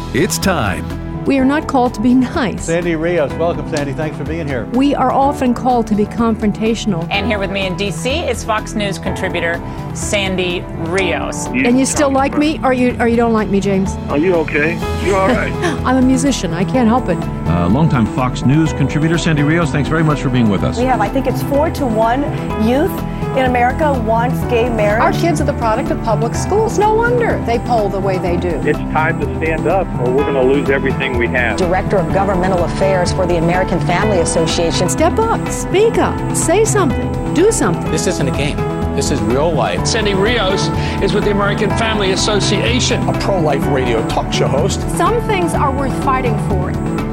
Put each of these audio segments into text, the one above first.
It's time. We are not called to be nice. Sandy Rios, welcome, Sandy. Thanks for being here. We are often called to be confrontational. And here with me in D.C. is Fox News contributor Sandy Rios. And you still like me, or you don't like me, James? Are you okay? You all right? I'm a musician. I can't help it. Longtime Fox News contributor Sandy Rios, thanks very much for being with us. We have, I think it's 4-1 youth in America wants gay marriage. Our kids are the product of public schools. No wonder they poll the way they do. It's time to stand up or we're going to lose everything we have. Director of Governmental Affairs for the American Family Association. Step up, speak up, say something, do something. This isn't a game. This is real life. Sandy Rios is with the American Family Association, a pro-life radio talk show host. Some things are worth fighting for.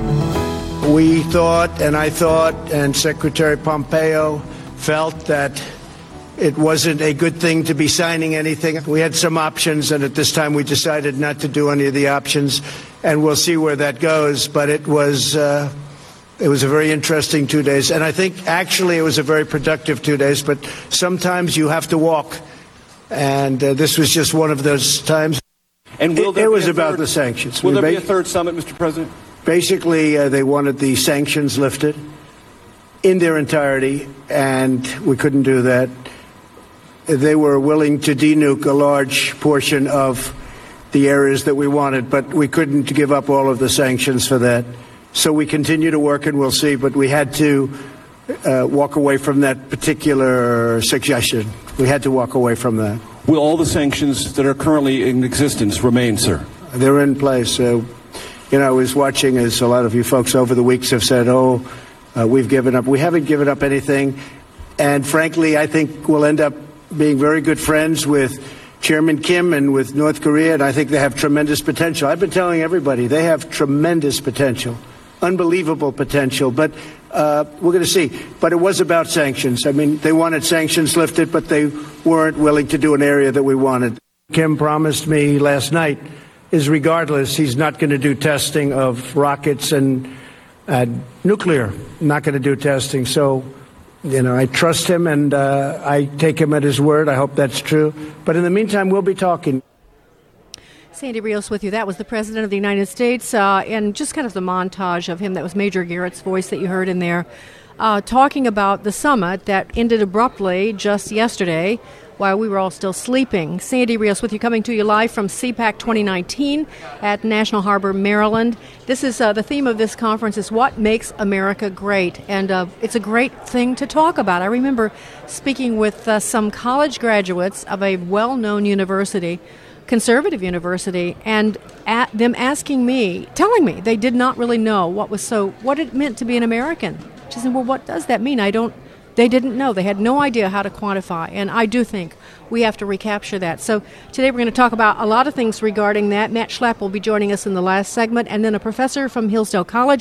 We thought, and I thought, and Secretary Pompeo felt that it wasn't a good thing to be signing anything. We had some options, and at this time we decided not to do any of the options, and we'll see where that goes. But it was a very interesting 2 days, and I think actually it was a very productive 2 days, but sometimes you have to walk, and this was just one of those times. And it was about the sanctions. Will there be a third summit, Mr. President? Basically, they wanted the sanctions lifted in their entirety, and we couldn't do that. They were willing to denuke a large portion of the areas that we wanted, but we couldn't give up all of the sanctions for that. So we continue to work, and we'll see, but we had to walk away from that particular suggestion. We had to walk away from that. Will all the sanctions that are currently in existence remain, sir? They're in place. I was watching, as a lot of you folks over the weeks have said, we've given up. We haven't given up anything, and frankly, I think we'll end up being very good friends with Chairman Kim and with North Korea, and I think they have tremendous potential. I've been telling everybody they have tremendous potential, unbelievable potential, but we're going to see. But it was about sanctions. I mean, they wanted sanctions lifted, but they weren't willing to do an area that we wanted. Kim promised me last night is regardless, he's not going to do testing of rockets and nuclear, not going to do testing. So, I trust him, and I take him at his word. I hope that's true. But in the meantime, we'll be talking. Sandy Rios with you. That was the President of the United States, and just kind of the montage of him. That was Major Garrett's voice that you heard in there, talking about the summit that ended abruptly just yesterday while we were all still sleeping. Sandy Rios with you, coming to you live from CPAC 2019 at National Harbor, Maryland. This is the theme of this conference is What Makes America Great, and it's a great thing to talk about. I remember speaking with some college graduates of a well-known university, conservative university, and them asking me, telling me they did not really know what it meant to be an American. She said, well, what does that mean? They didn't know. They had no idea how to quantify, and I do think we have to recapture that. So today we're going to talk about a lot of things regarding that. Matt Schlapp will be joining us in the last segment, and then a professor from Hillsdale College,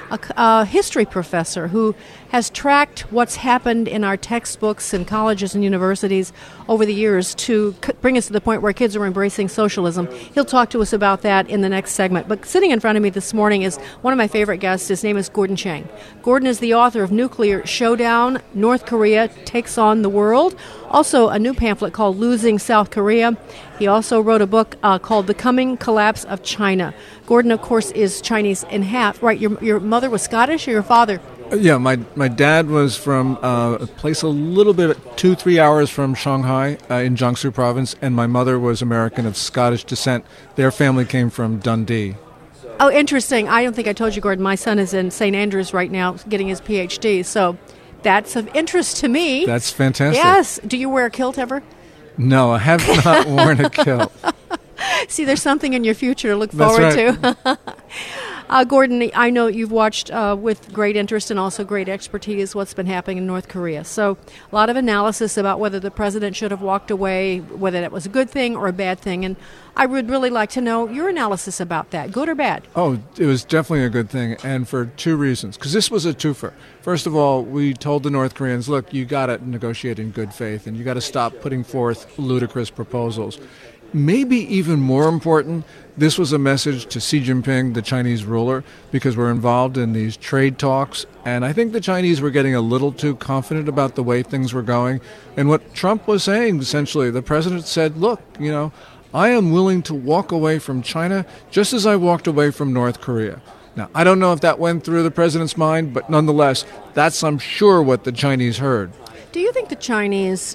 a history professor who has tracked what's happened in our textbooks in colleges and universities over the years to bring us to the point where kids are embracing socialism. He'll talk to us about that in the next segment. But sitting in front of me this morning is one of my favorite guests. His name is Gordon Chang. Gordon is the author of Nuclear Showdown, North Korea Takes on the World. Also, a new pamphlet called Losing South Korea. He also wrote a book called The Coming Collapse of China. Gordon, of course, is Chinese in half. Right, your mother was Scottish, or your father? Yeah, my dad was from a place a little bit 2-3 hours from Shanghai in Jiangsu province, and my mother was American of Scottish descent. Their family came from Dundee. Oh, interesting. I don't think I told you, Gordon. My son is in St. Andrews right now getting his PhD, so that's of interest to me. That's fantastic. Yes. Do you wear a kilt ever? No, I have not worn a kilt. See, there's something in your future to look forward to. Gordon, I know you've watched with great interest and also great expertise what's been happening in North Korea. So a lot of analysis about whether the president should have walked away, whether that was a good thing or a bad thing. And I would really like to know your analysis about that, good or bad. Oh, it was definitely a good thing, and for two reasons. Because this was a twofer. First of all, we told the North Koreans, look, you got to negotiate in good faith, and you got to stop putting forth ludicrous proposals. Maybe even more important, this was a message to Xi Jinping, the Chinese ruler, because we're involved in these trade talks, and I think the Chinese were getting a little too confident about the way things were going. And what Trump was saying, essentially, the president said, look, I am willing to walk away from China just as I walked away from North Korea. Now, I don't know if that went through the president's mind, but nonetheless, that's, I'm sure, what the Chinese heard. Do you think the Chinese,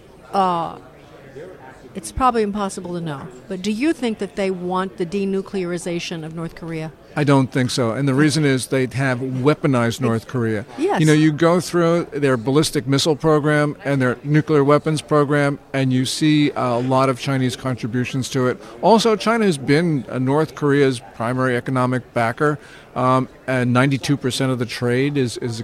it's probably impossible to know, but do you think that they want the denuclearization of North Korea? I don't think so. And the reason is they have weaponized North Korea. Yes. You know, you go through their ballistic missile program and their nuclear weapons program, and you see a lot of Chinese contributions to it. Also, China has been North Korea's primary economic backer, and 92% of the trade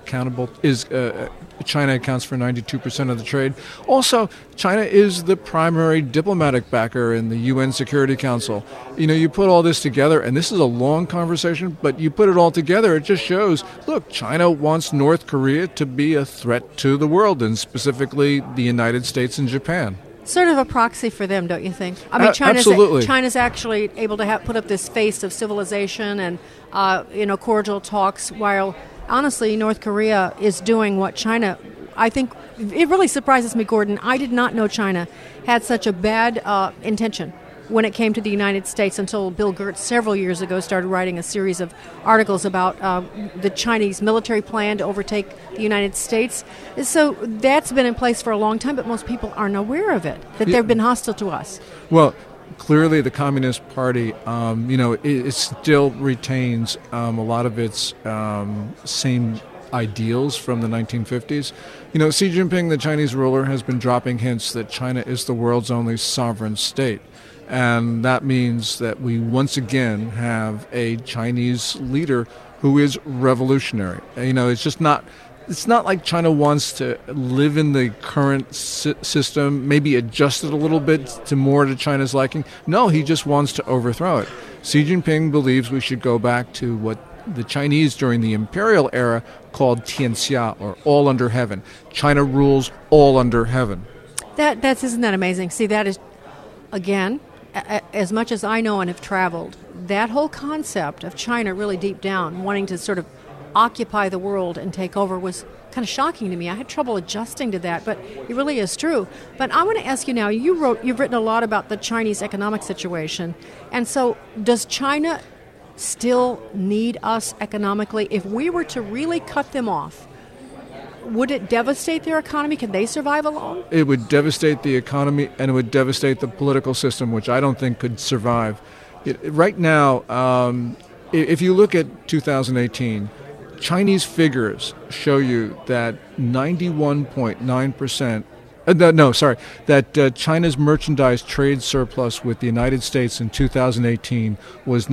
China accounts for 92% of the trade. Also, China is the primary diplomatic backer in the UN Security Council. You know, you put all this together, and this is a long conversation, but you put it all together, it just shows, look, China wants North Korea to be a threat to the world, and specifically the United States and Japan. Sort of a proxy for them, don't you think? I mean, absolutely. China's actually able to put up this face of civilization and, cordial talks, while honestly, North Korea is doing what China, I think, it really surprises me, Gordon. I did not know China had such a bad intention when it came to the United States until Bill Gertz several years ago started writing a series of articles about the Chinese military plan to overtake the United States. So that's been in place for a long time, but most people aren't aware of it, that they've been hostile to us. Well, clearly the Communist Party, it still retains a lot of its same ideals from the 1950s. You know, Xi Jinping, the Chinese ruler, has been dropping hints that China is the world's only sovereign state. And that means that we once again have a Chinese leader who is revolutionary. You know, it's not like China wants to live in the current system, maybe adjust it a little bit to more to China's liking. No, he just wants to overthrow it. Xi Jinping believes we should go back to what the Chinese during the imperial era called Tianxia, or all under heaven. China rules all under heaven. Isn't that amazing? See, that is, again, as much as I know and have traveled, that whole concept of China really deep down wanting to sort of occupy the world and take over was kind of shocking to me. I had trouble adjusting to that, but it really is true. But I want to ask you now, you've written a lot about the Chinese economic situation, and so does China still need us economically? If we were to really cut them off, would it devastate their economy? Can they survive alone? It would devastate the economy, and it would devastate the political system, which I don't think could survive. Right now, if you look at 2018, Chinese figures show you that 91.9%, that China's merchandise trade surplus with the United States in 2018 was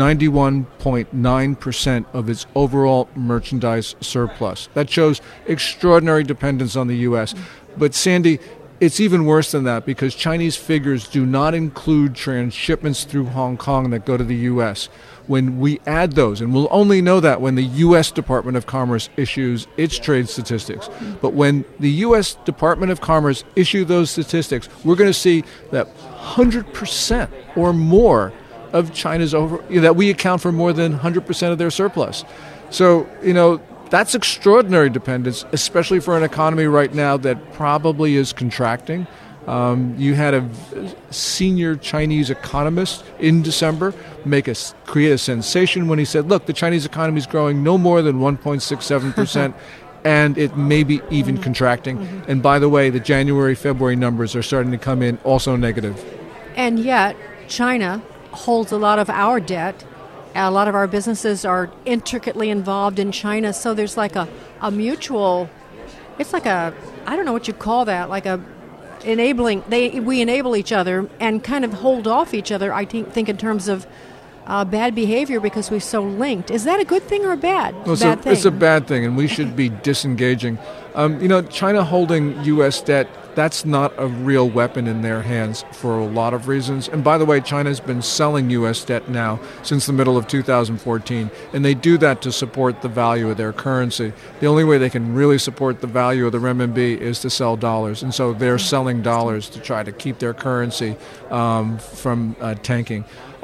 91.9% of its overall merchandise surplus. That shows extraordinary dependence on the U.S. But Sandy, it's even worse than that, because Chinese figures do not include transshipments through Hong Kong that go to the U.S. When we add those, and we'll only know that when the U.S. Department of Commerce issues its trade statistics, but when the U.S. Department of Commerce issue those statistics, we're going to see that 100% or more of China's that we account for more than 100% of their surplus. So, that's extraordinary dependence, especially for an economy right now that probably is contracting. You had a senior Chinese economist in December create a sensation when he said, look, the Chinese economy is growing no more than 1.67%, and it may be even contracting. And by the way, the January-February numbers are starting to come in also negative. And yet, China holds a lot of our debt. A lot of our businesses are intricately involved in China, so there's like a mutual, it's like I don't know what you call that, like a enabling, we enable each other and kind of hold off each other, I think in terms of bad behavior, because we're so linked. Is that a good thing or a bad thing? It's a bad thing, and we should be disengaging. China holding U.S. debt, that's not a real weapon in their hands for a lot of reasons. And by the way, China's been selling U.S. debt now since the middle of 2014, and they do that to support the value of their currency. The only way they can really support the value of the renminbi is to sell dollars, and so they're selling dollars to try to keep their currency from tanking.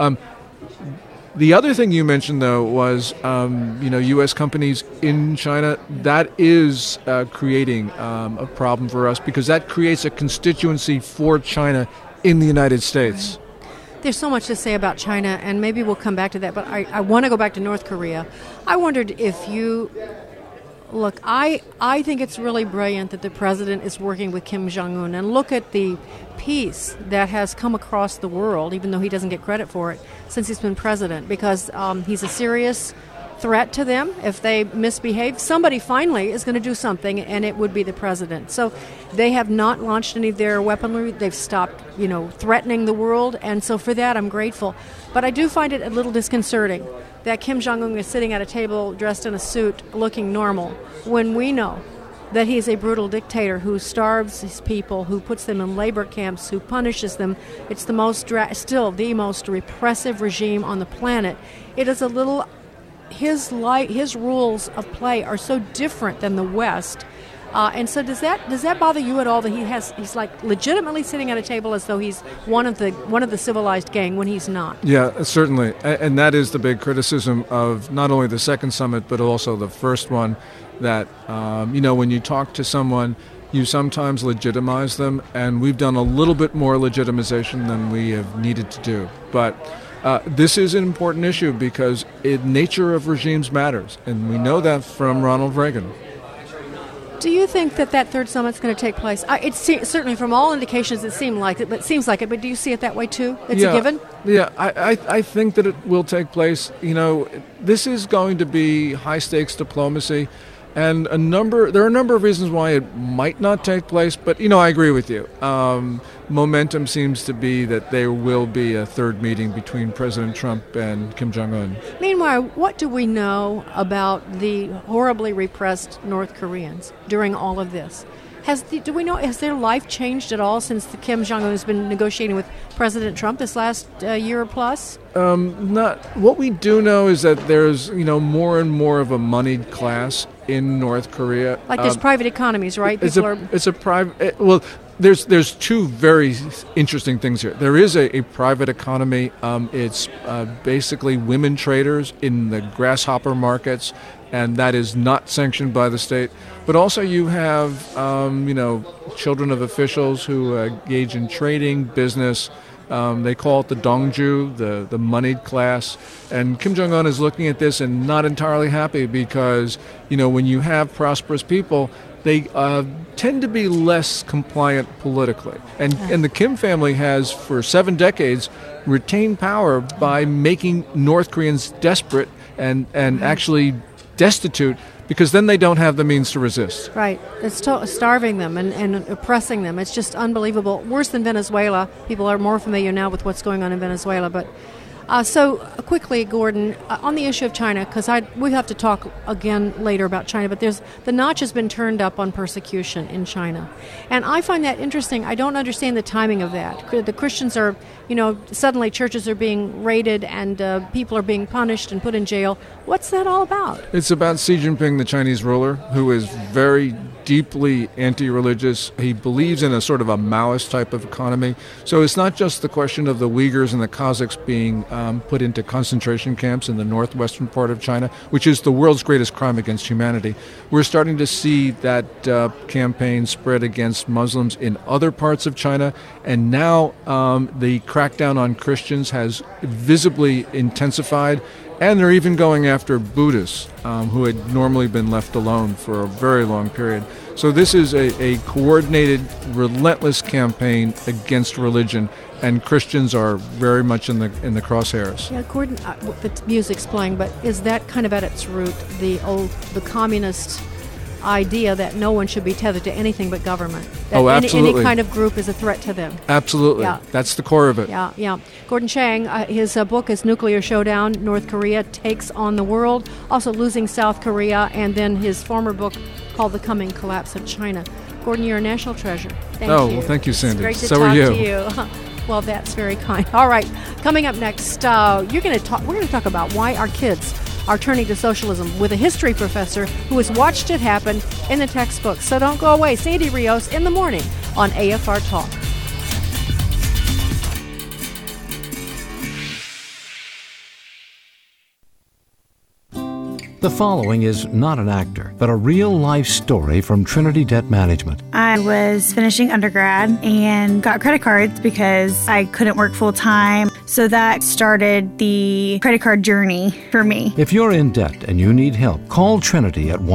The other thing you mentioned, though, was, U.S. companies in China. That is creating a problem for us, because that creates a constituency for China in the United States. There's so much to say about China, and maybe we'll come back to that, but I want to go back to North Korea. I wondered if you... Look, I think it's really brilliant that the president is working with Kim Jong-un, and look at the peace that has come across the world, even though he doesn't get credit for it, since he's been president, because he's a serious threat to them. If they misbehave, somebody finally is going to do something, and it would be the president. So they have not launched any of their weaponry. They've stopped, threatening the world, and so for that I'm grateful. But I do find it a little disconcerting that Kim Jong-un is sitting at a table dressed in a suit looking normal when we know that he's a brutal dictator who starves his people, who puts them in labor camps, who punishes them. It's still the most repressive regime on the planet. It is a little... His rules of play are so different than the West. And so does that bother you at all that he's like legitimately sitting at a table as though he's one of the civilized gang when he's not? Yeah, certainly. And that is the big criticism of not only the second summit but also the first one, that when you talk to someone, you sometimes legitimize them, and we've done a little bit more legitimization than we have needed to do. But this is an important issue because the nature of regimes matters, and we know that from Ronald Reagan. Do you think that third summit's going to take place? Certainly, from all indications, it seems like it. But do you see it that way too? It's a given. Yeah, I think that it will take place. This is going to be high stakes diplomacy, and there are a number of reasons why it might not take place. But I agree with you. Momentum seems to be that there will be a third meeting between President Trump and Kim Jong-un. Meanwhile, what do we know about the horribly repressed North Koreans during all of this? Has their life changed at all since the Kim Jong-un has been negotiating with President Trump this last year or plus? Not. What we do know is that there's more and more of a moneyed class in North Korea. Like there's private economies, right? It's a private. Well, there's two very interesting things here. There is a private economy. It's basically women traders in the grasshopper markets, and that is not sanctioned by the state. But also you have, children of officials who engage in trading, business. They call it the Dongju, the moneyed class. And Kim Jong-un is looking at this and not entirely happy because, when you have prosperous people, they tend to be less compliant politically. And the Kim family has, for 7 decades, retained power by making North Koreans desperate and actually destitute, because then they don't have the means to resist. Right. It's starving them and oppressing them. It's just unbelievable. Worse than Venezuela. People are more familiar now with what's going on in Venezuela. But so quickly, Gordon, on the issue of China, because we have to talk again later about China, but the notch has been turned up on persecution in China. And I find that interesting. I don't understand the timing of that. The Christians are, suddenly churches are being raided and people are being punished and put in jail. What's that all about? It's about Xi Jinping, the Chinese ruler, who is very deeply anti-religious. He believes in a sort of a Maoist type of economy. So it's not just the question of the Uyghurs and the Kazakhs being put into concentration camps in the northwestern part of China, which is the world's greatest crime against humanity. We're starting to see that campaign spread against Muslims in other parts of China, and now the crackdown on Christians has visibly intensified. And they're even going after Buddhists who had normally been left alone for a very long period. So this is a coordinated, relentless campaign against religion, and Christians are very much in the crosshairs. Yeah, Gordon, the music's playing, but is that kind of at its root the communist idea that no one should be tethered to anything but government? That absolutely. Any kind of group is a threat to them. Absolutely. Yeah. That's the core of it. Yeah. Gordon Chang, his book is Nuclear Showdown, North Korea Takes on the World, also Losing South Korea, and then his former book called The Coming Collapse of China. Gordon, you're a national treasure. Thank you. Well, thank you, Sandy. It's great to so talk are you. to you. Well, that's very kind. All right, coming up next, we're going to talk about why our kids are turning to socialism with a history professor who has watched it happen in the textbook. So don't go away. Sandy Rios in the morning on AFR Talk. The following is not an actor, but a real-life story from Trinity Debt Management. I was finishing undergrad and got credit cards because I couldn't work full-time. So that started the credit card journey for me. If you're in debt and you need help, call Trinity at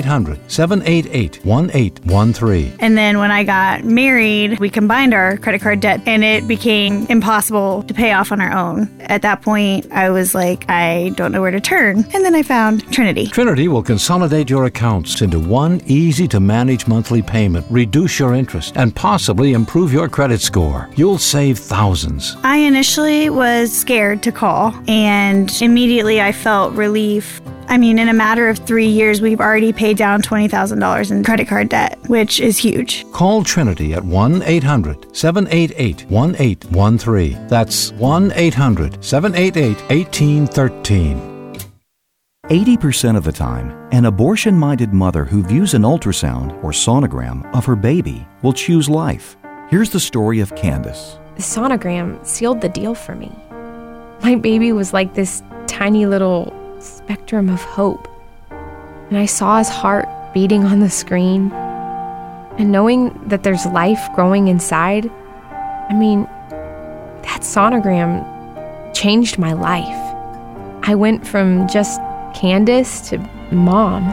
1-800-788-1813. And then when I got married, we combined our credit card debt and it became impossible to pay off on our own. At that point, I was like, I don't know where to turn. And then I found Trinity. Trinity will consolidate your accounts into one easy-to-manage monthly payment, reduce your interest, and possibly improve your credit score. You'll save thousands. I initially was scared to call, and immediately I felt relief. I mean, in a matter of 3 years, we've already paid down $20,000 in credit card debt, which is huge. Call Trinity at 1-800-788-1813. That's 1-800-788-1813. 80% of the time, an abortion-minded mother who views an ultrasound or sonogram of her baby will choose life. Here's the story of Candace. The sonogram sealed the deal for me. My baby was like this tiny little spectrum of hope. And I saw his heart beating on the screen. And knowing that there's life growing inside, I mean, that sonogram changed my life. I went from just Candace to Mom.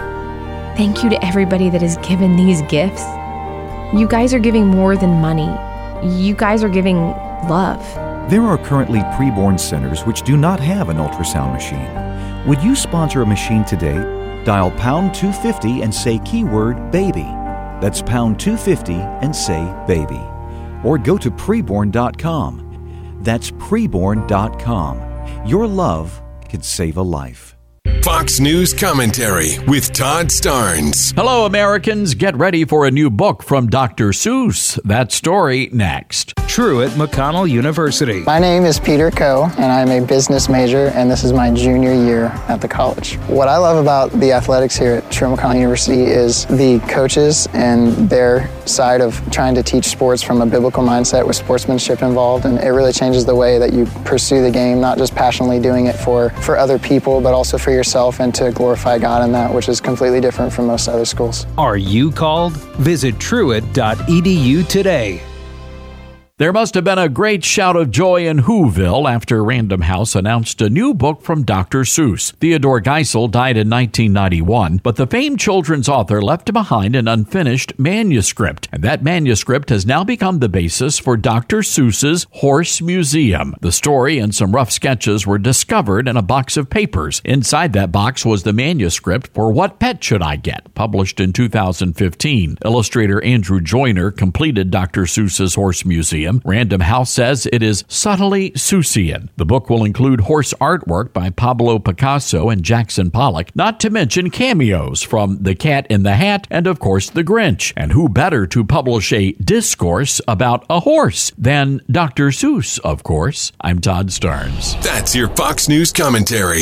Thank you to everybody that has given these gifts. You guys are giving more than money. You guys are giving love. There are currently preborn centers which do not have an ultrasound machine. Would you sponsor a machine today? Dial pound 250 and say keyword baby. That's pound 250 and say baby. Or go to preborn.com. That's preborn.com. Your love could save a life. Fox News Commentary with Todd Starnes. Hello, Americans. Get ready for a new book from Dr. Seuss. That story next. Truett McConnell University. My name is Peter Coe, and I'm a business major, and this is my junior year at the college. What I love about the athletics here at Truett McConnell University is the coaches and their side of trying to teach sports from a biblical mindset with sportsmanship involved, and it really changes the way that you pursue the game, not just passionately doing it for other people, but also for yourself and to glorify God in that, which is completely different from most other schools. Are you called? Visit truett.edu today. There must have been a great shout of joy in Whoville after Random House announced a new book from Dr. Seuss. Theodore Geisel died in 1991, but the famed children's author left behind an unfinished manuscript, and that manuscript has now become the basis for Dr. Seuss's Horse Museum. The story and some rough sketches were discovered in a box of papers. Inside that box was the manuscript for What Pet Should I Get?, published in 2015. Illustrator Andrew Joyner completed Dr. Seuss's Horse Museum. Random House says it is subtly Seussian. The book will include horse artwork by Pablo Picasso and Jackson Pollock, not to mention cameos from The Cat in the Hat and, of course, The Grinch. And who better to publish a discourse about a horse than Dr. Seuss, of course. I'm Todd Starnes. That's your Fox News Commentary.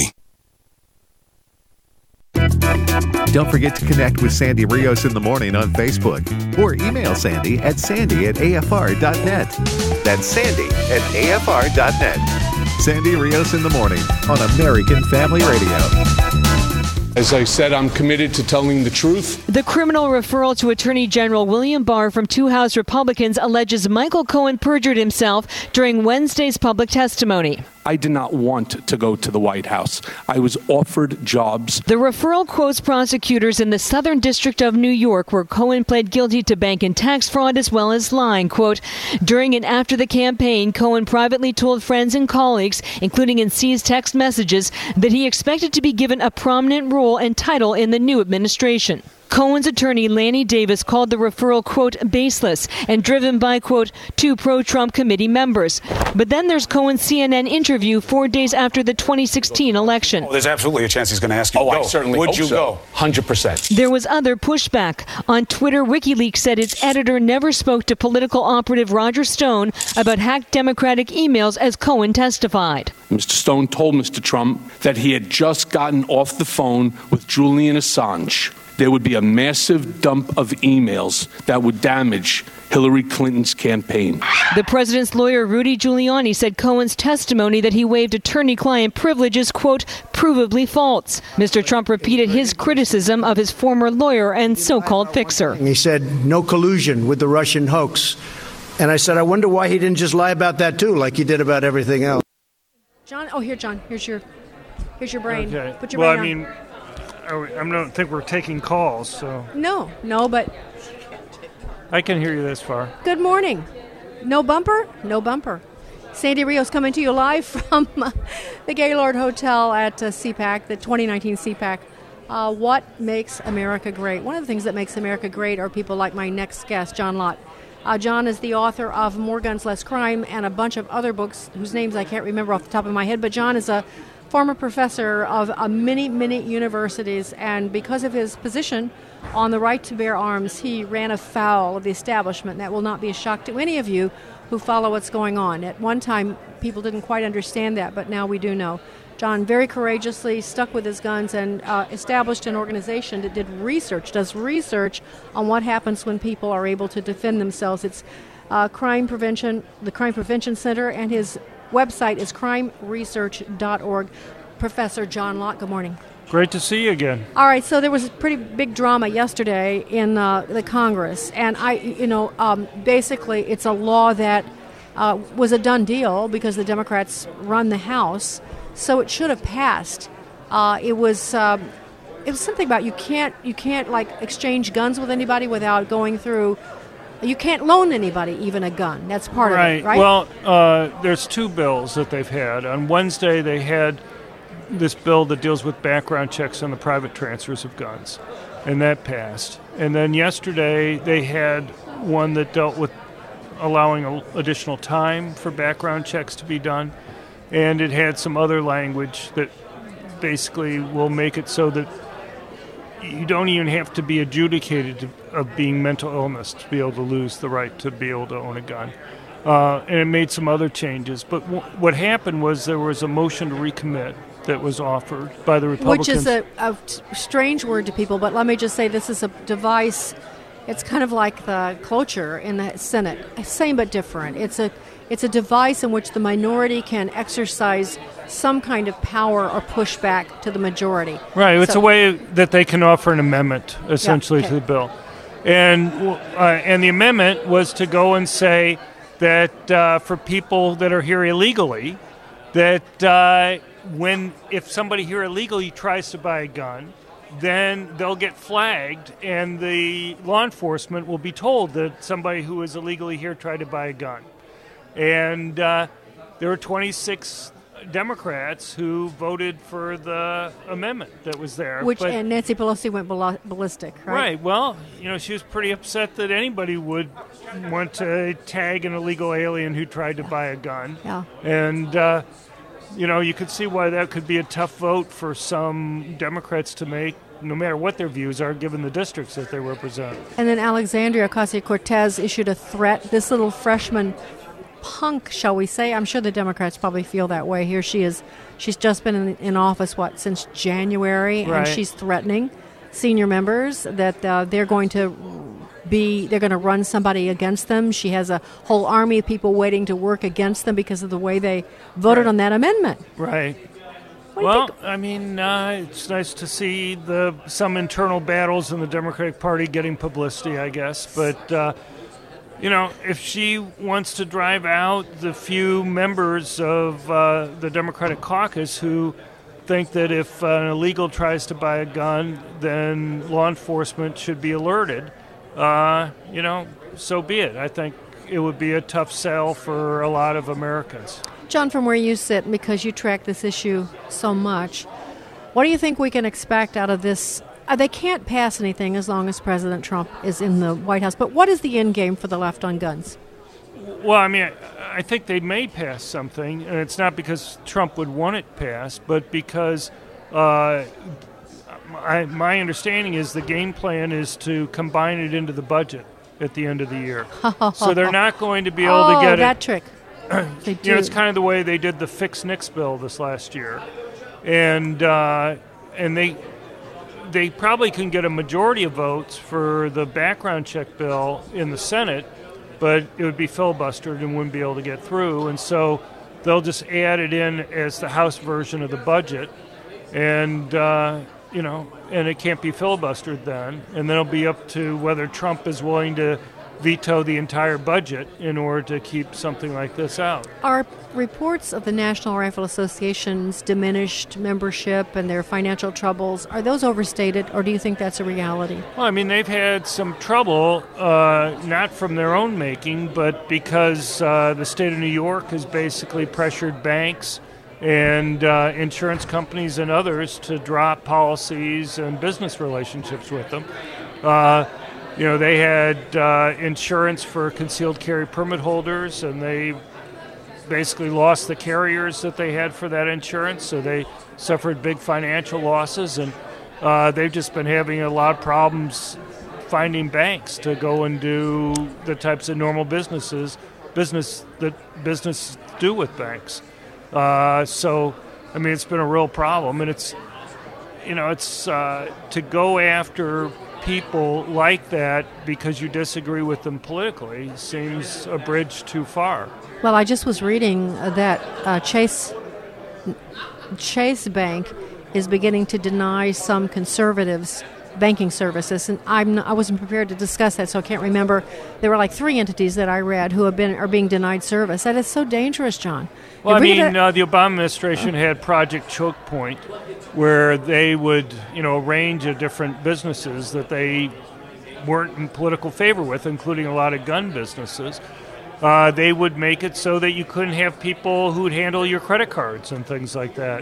Don't forget to connect with Sandy Rios in the morning on Facebook or email Sandy at sandy@afr.net. That's sandy@afr.net. Sandy Rios in the morning on American Family Radio. As I said, I'm committed to telling the truth. The criminal referral to Attorney General William Barr from two House Republicans alleges Michael Cohen perjured himself during Wednesday's public testimony. I did not want to go to the White House. I was offered jobs. The referral quotes prosecutors in the Southern District of New York, where Cohen pled guilty to bank and tax fraud as well as lying. Quote, during and after the campaign, Cohen privately told friends and colleagues, including in seized text messages, that he expected to be given a prominent role and title in the new administration. Cohen's attorney, Lanny Davis, called the referral, quote, baseless and driven by, quote, two pro-Trump committee members. But then there's Cohen's CNN interview 4 days after the 2016 election. Oh, there's absolutely a chance he's going to ask you to go. I certainly Would hope you so. go? 100%. There was other pushback. On Twitter, WikiLeaks said its editor never spoke to political operative Roger Stone about hacked Democratic emails as Cohen testified. Mr. Stone told Mr. Trump that he had just gotten off the phone with Julian Assange. There would be a massive dump of emails that would damage Hillary Clinton's campaign. The president's lawyer, Rudy Giuliani, said Cohen's testimony that he waived attorney-client privilege is, quote, provably false. Mr. Trump repeated his criticism of his former lawyer and so-called fixer. He said no collusion with the Russian hoax. And I said, I wonder why he didn't just lie about that, too, like he did about everything else. John, John, here's your brain. Okay. Put your brain on. I don't think we're taking calls, so. No, but. I can hear you this far. Good morning. No bumper? No bumper. Sandy Rios coming to you live from the Gaylord Hotel at CPAC, the 2019 CPAC. What makes America great? One of the things that makes America great are people like my next guest, John Lott. John is the author of More Guns, Less Crime and a bunch of other books whose names I can't remember off the top of my head, but John is a former professor of many, many universities, and because of his position on the right to bear arms, he ran afoul of the establishment. That will not be a shock to any of you who follow what's going on. At one time, people didn't quite understand that, but now we do know. John very courageously stuck with his guns and established an organization that does research on what happens when people are able to defend themselves. It's the Crime Prevention Center, and his website is crimeresearch.org. Professor John Lott, good morning. Great to see you again. All right, so there was a pretty big drama yesterday in the Congress, and basically it's a law that was a done deal because the Democrats run the House. So it should have passed. It was something about you can't like exchange guns with anybody without going through. You can't loan anybody even a gun. That's part of it, right? Well, there's two bills that they've had. On Wednesday, they had this bill that deals with background checks on the private transfers of guns, and that passed. And then yesterday, they had one that dealt with allowing additional time for background checks to be done. And it had some other language that basically will make it so that you don't even have to be adjudicated of being mental illness to be able to lose the right to be able to own a gun. And it made some other changes. But what happened was there was a motion to recommit that was offered by the Republicans. Which is a strange word to people, but let me just say this is a device. It's kind of like the cloture in the Senate. Same but different. It's a device in which the minority can exercise some kind of power or pushback to the majority. Right. It's a way that they can offer an amendment, essentially, to the bill. And the amendment was to go and say that for people that are here illegally, that if somebody here illegally tries to buy a gun, then they'll get flagged, and the law enforcement will be told that somebody who is illegally here tried to buy a gun. And there were 26 Democrats who voted for the amendment that was there. And Nancy Pelosi went ballistic, right? Right. Well, she was pretty upset that anybody would want to tag an illegal alien who tried to buy a gun. Yeah. And, you could see why that could be a tough vote for some Democrats to make, no matter what their views are, given the districts that they represent. And then Alexandria Ocasio-Cortez issued a threat. This little freshman punk, shall we say? I'm sure the Democrats probably feel that way. Here she is. She's just been in office, since January, right. And she's threatening senior members that they're going to run somebody against them. She has a whole army of people waiting to work against them because of the way they voted on that amendment. Right. Well, it's nice to see some internal battles in the Democratic Party getting publicity, I guess. But if she wants to drive out the few members of the Democratic caucus who think that if an illegal tries to buy a gun, then law enforcement should be alerted, so be it. I think it would be a tough sell for a lot of Americans. John, from where you sit, because you track this issue so much, what do you think we can expect out of this? They can't pass anything as long as President Trump is in the White House. But what is the end game for the left on guns? Well, I think they may pass something, and it's not because Trump would want it passed, but because my understanding is the game plan is to combine it into the budget at the end of the year. So they're not going to be able to get that trick. It's kind of the way they did the Fix Nix bill this last year. And they probably can get a majority of votes for the background check bill in the Senate, but it would be filibustered and wouldn't be able to get through. And so they'll just add it in as the House version of the budget, and and it can't be filibustered then. And then it'll be up to whether Trump is willing to veto the entire budget in order to keep something like this out. Are reports of the National Rifle Association's diminished membership and their financial troubles, are those overstated, or do you think that's a reality? Well, I mean, they've had some trouble, not from their own making, but because the state of New York has basically pressured banks and insurance companies and others to drop policies and business relationships with them. They had insurance for concealed carry permit holders, and they basically lost the carriers that they had for that insurance, so they suffered big financial losses, and they've just been having a lot of problems finding banks to go and do the types of normal business that business do with banks. So, I mean, it's been a real problem, and it's to go after people like that because you disagree with them politically seems a bridge too far. Well, I just was reading that Chase Bank is beginning to deny some conservatives banking services, and I wasn't prepared to discuss that, so I can't remember. There were like 3 entities that I read who are being denied service. That is so dangerous, John. Well, I mean, the Obama administration had Project Choke Point, where they would, a range of different businesses that they weren't in political favor with, including a lot of gun businesses. They would make it so that you couldn't have people who would handle your credit cards and things like that.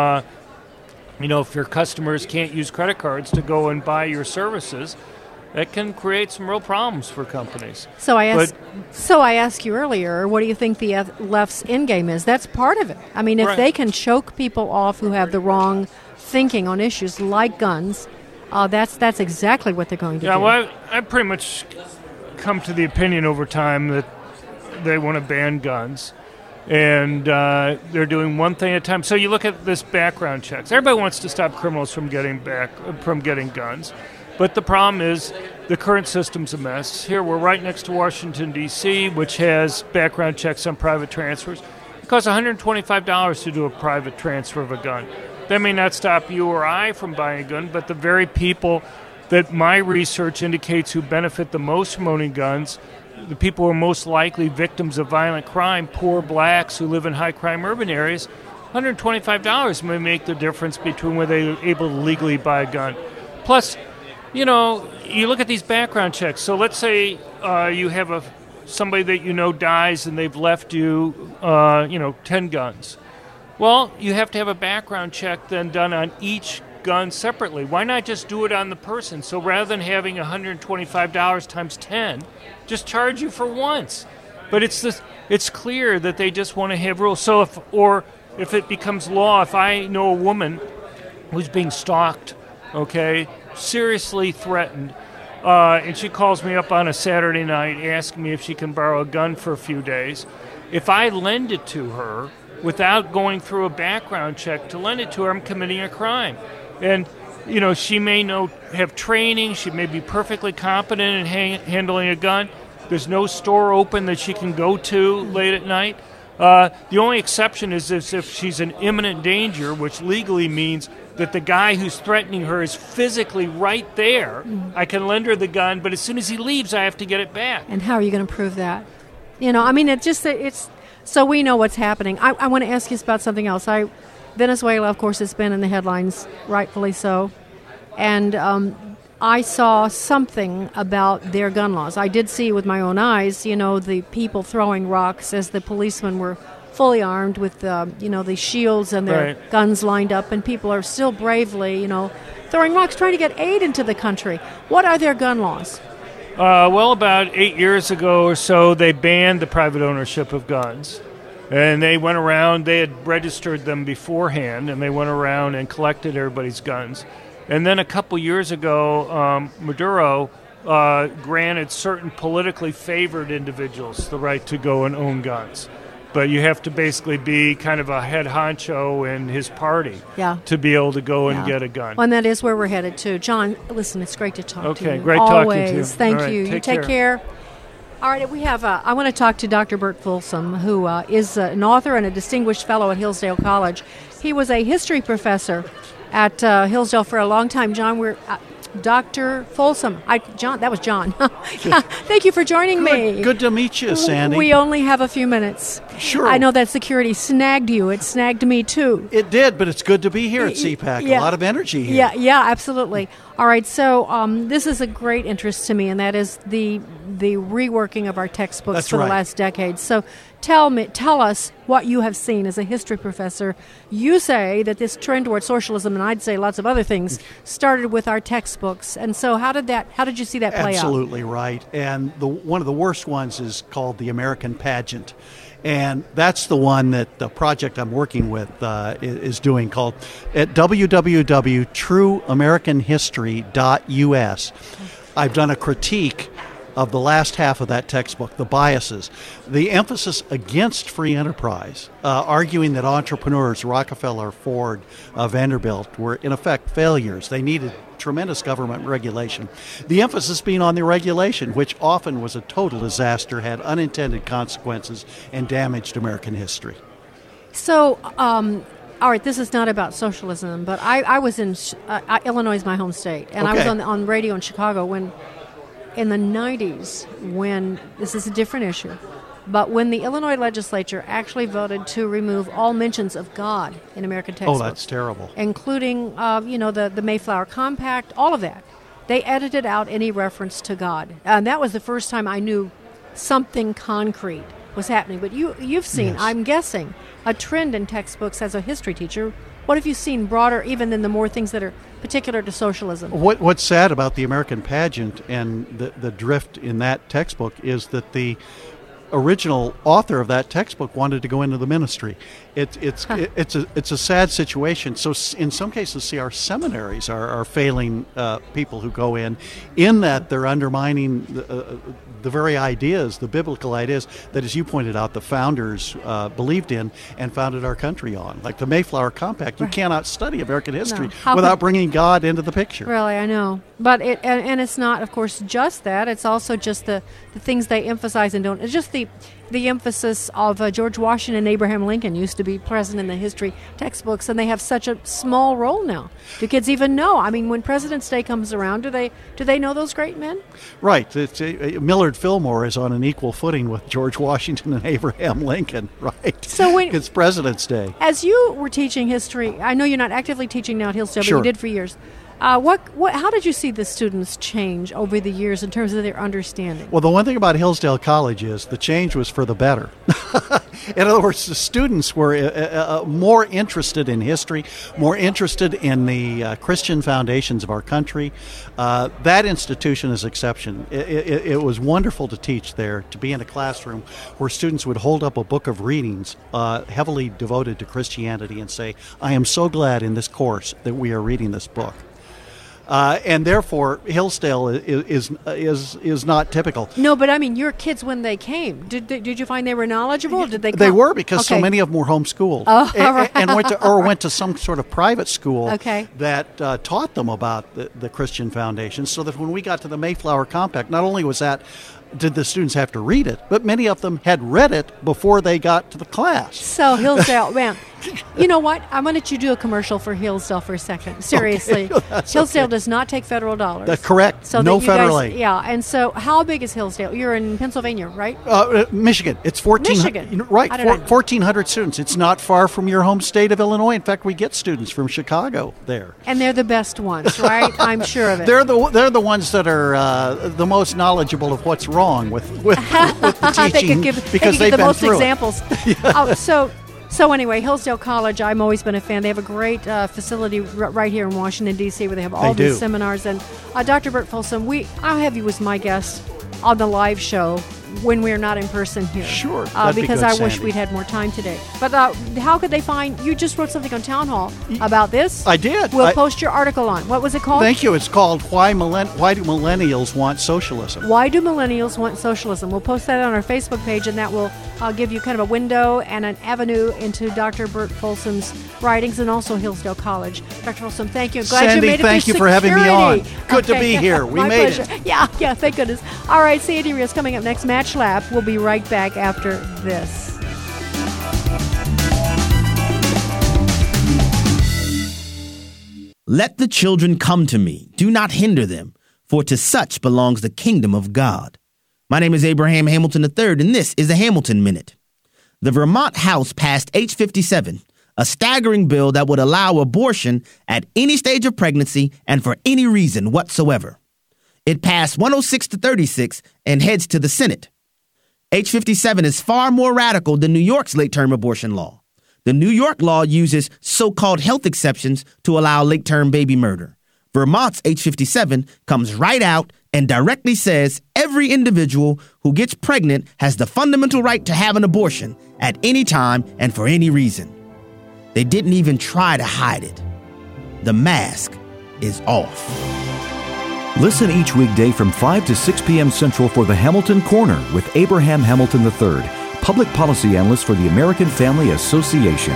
If your customers can't use credit cards to go and buy your services, that can create some real problems for companies. So I asked you earlier, what do you think the left's endgame is? That's part of it. I mean, if they can choke people off who have the wrong thinking on issues like guns, that's exactly what they're going to do. Yeah, well, I pretty much come to the opinion over time that they want to ban guns. And they're doing one thing at a time. So you look at this background checks. Everybody wants to stop criminals from getting guns. But the problem is the current system's a mess. Here we're right next to Washington, D.C., which has background checks on private transfers. It costs $125 to do a private transfer of a gun. That may not stop you or I from buying a gun, but the very people that my research indicates who benefit the most from owning guns, the people who are most likely victims of violent crime, poor blacks who live in high-crime urban areas, $125 may make the difference between whether they're able to legally buy a gun. Plus, you look at these background checks. So let's say you have somebody that dies and they've left you, 10 guns. Well, you have to have a background check then done on each gun separately. Why not just do it on the person? So rather than having $125 times 10, just charge you for once. But it's clear that they just want to have rules. So if it becomes law, if I know a woman who's being stalked, seriously threatened, and she calls me up on a Saturday night asking me if she can borrow a gun for a few days, if I lend it to her without going through a background check to lend it to her, I'm committing a crime. And, she may have training. She may be perfectly competent in handling a gun. There's no store open that she can go to late at night. The only exception is if she's in imminent danger, which legally means that the guy who's threatening her is physically right there. I can lend her the gun, but as soon as he leaves, I have to get it back. And how are you going to prove that? It's so we know what's happening. I want to ask you about something else. Venezuela, of course, has been in the headlines, rightfully so. And I saw something about their gun laws. I did see with my own eyes, the people throwing rocks as the policemen were fully armed with, the shields and their guns lined up, and people are still bravely, throwing rocks, trying to get aid into the country. What are their gun laws? Well, about 8 years ago or so, they banned the private ownership of guns. And they went around, they had registered them beforehand, and they went around and collected everybody's guns. And then a couple years ago, Maduro granted certain politically favored individuals the right to go and own guns. But you have to basically be kind of a head honcho in his party to be able to go and get a gun. Well, and that is where we're headed to. John, listen, it's great to talk to you. Okay, great Always. Talking to you. Thank right, you. You take care. All right, we have. I want to talk to Dr. Bert Folsom, who is an author and a distinguished fellow at Hillsdale College. He was a history professor at Hillsdale for a long time. John, Dr. Folsom. John, that was John. Thank you for joining me. Good to meet you, Sandy. We only have a few minutes. Sure. I know that security snagged you. It snagged me, too. It did, but it's good to be here at CPAC. Yeah. A lot of energy here. Yeah, absolutely. All right, so this is a great interest to me, and that is the reworking of our textbooks That's for right. the last decade. So tell us what you have seen as a history professor. You say that this trend toward socialism, and I'd say lots of other things, started with our textbooks. And so how did you see that play out? Absolutely right. And one of the worst ones is called the American Pageant. And that's the one that the project I'm working with is doing, called at www.trueamericanhistory.us. I've done a critique of the last half of that textbook, the biases, the emphasis against free enterprise, arguing that entrepreneurs, Rockefeller, Ford, Vanderbilt, were in effect failures. They needed tremendous government regulation. The emphasis being on the regulation, which often was a total disaster, had unintended consequences, and damaged American history. So, all right, this is not about socialism, but I was in Illinois is my home state, and Okay. I was on radio in Chicago when, in the 90s, when this is a different issue, but when the Illinois legislature actually voted to remove all mentions of God in American textbooks. Oh, that's terrible. Including, the Mayflower Compact, all of that. They edited out any reference to God. And that was the first time I knew something concrete was happening. But you've seen, Yes. I'm guessing, a trend in textbooks as a history teacher. What have you seen broader, even than the more things that are particular to socialism? What's sad about the American Pageant and the drift in that textbook is that the original author of that textbook wanted to go into the ministry. It's a sad situation. So in some cases, see, our seminaries are failing people who go in that they're undermining the very ideas, the biblical ideas that, as you pointed out, the founders believed in and founded our country on. Like the Mayflower Compact, you cannot study American history without bringing God into the picture. Really, I know. But it's not, of course, just that. It's also just the things they emphasize and don't. It's just the emphasis of George Washington and Abraham Lincoln used to be present in the history textbooks, and they have such a small role now. Do kids even know? I mean, when President's Day comes around, do they know those great men? Right. Millard Fillmore is on an equal footing with George Washington and Abraham Lincoln, right? So when it's President's Day. As you were teaching history, I know you're not actively teaching now at Hillsdale, Sure. but you did for years. How did you see the students change over the years in terms of their understanding? Well, the one thing about Hillsdale College is the change was for the better. In other words, the students were more interested in history, more interested in the Christian foundations of our country. That institution is exception. It was wonderful to teach there, to be in a classroom where students would hold up a book of readings heavily devoted to Christianity and say, I am so glad in this course that we are reading this book. And therefore, Hillsdale is not typical. No, but I mean, your kids, when they came, did you find they were knowledgeable? Did they? They were, because so many of them were homeschooled and went to some sort of private school that taught them about the Christian foundations. So that when we got to the Mayflower Compact, not only did the students have to read it, but many of them had read it before they got to the class. So Hillsdale, man, you know what? I'm going to let you do a commercial for Hillsdale for a second. Seriously. Okay, Hillsdale does not take federal dollars. That's correct. So no that federal aid. Yeah, and so how big is Hillsdale? You're in Pennsylvania, right? Michigan. It's 1,400 students. It's not far from your home state of Illinois. In fact, we get students from Chicago there. And they're the best ones, right? I'm sure of it. They're the ones that are the most knowledgeable of what's wrong with the teaching, because they've been through examples. So anyway, Hillsdale College, I've always been a fan. They have a great facility right here in Washington, D.C., where they have all these seminars. And Dr. Bert Folsom, I'll have you as my guest on the live show when we're not in person here. Sure. Because I wish we'd had more time today. But how could they find, you just wrote something on Town Hall about this. I did. We'll post your article on. What was it called? Thank you. It's called Why Do Millennials Want Socialism? Why do millennials want socialism? We'll post that on our Facebook page, and that will give you kind of a window and an avenue into Dr. Bert Folsom's writings, and also Hillsdale College. Dr. Folsom, thank you. Glad Sandy, you made it thank you for having me on. Good to be here. We My made pleasure. it. Yeah, thank goodness. All right, Sandy Rios coming up next. Match Lab. We'll be right back after this. Let the children come to me. Do not hinder them, for to such belongs the kingdom of God. My name is Abraham Hamilton III, and this is the Hamilton Minute. The Vermont House passed H57, a staggering bill that would allow abortion at any stage of pregnancy and for any reason whatsoever. It passed 106-36 and heads to the Senate. H57 is far more radical than New York's late-term abortion law. The New York law uses so-called health exceptions to allow late-term baby murder. Vermont's H57 comes right out and directly says every individual who gets pregnant has the fundamental right to have an abortion at any time and for any reason. They didn't even try to hide it. The mask is off. Listen each weekday from 5 to 6 p.m. Central for the Hamilton Corner with Abraham Hamilton III, public policy analyst for the American Family Association.